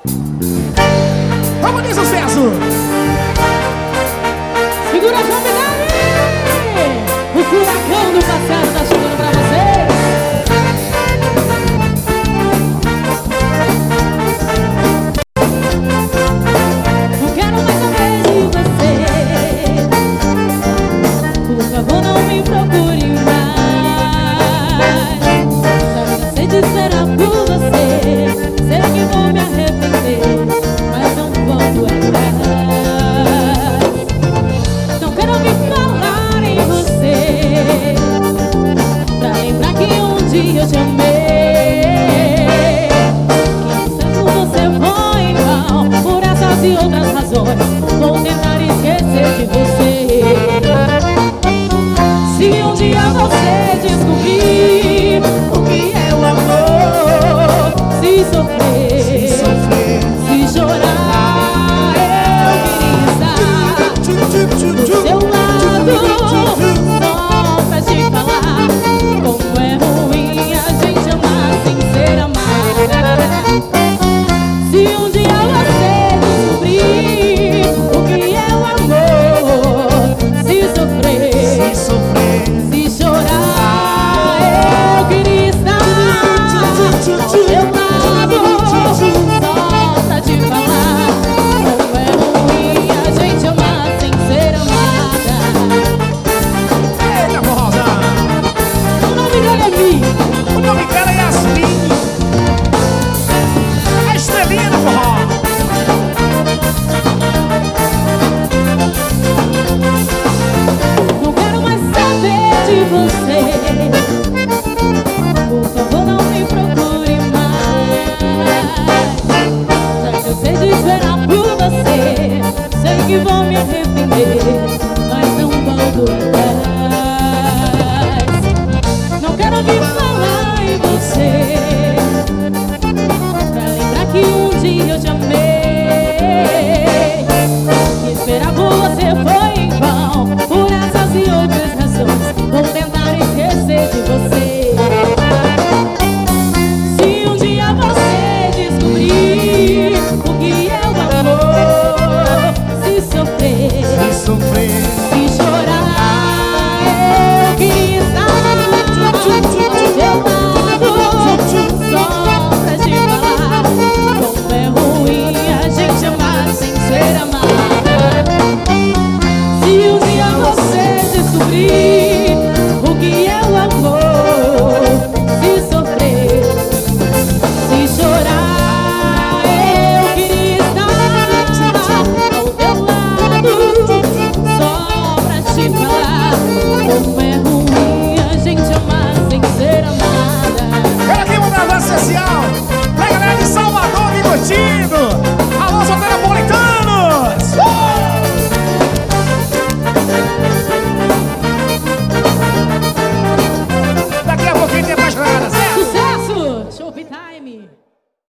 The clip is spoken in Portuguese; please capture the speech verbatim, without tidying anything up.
Vamos de sucesso! Segura a jovem, o furacão do passado tá chegando pra vocês. Não quero mais saber de você. Por favor, não me procure mais. Já cansei de esperar por você. Sei que vou me arrepender, mas não volto atrás. Não quero me falar em você, pra lembrar que um dia eu te amei. Quem sabe você foi em vão, por essas e outras razões. Vou tentar esquecer de você. Se um dia você descobrir o que é o amor, se sofrer, se, sofrer, se chorar, eu queria estar do seu lado, só pra te falar como é ruim a gente amar sem ser amada. Se um dia você descobrir o que é o amor, se sofrer, se sofrer, se chorar, eu queria estar ao seu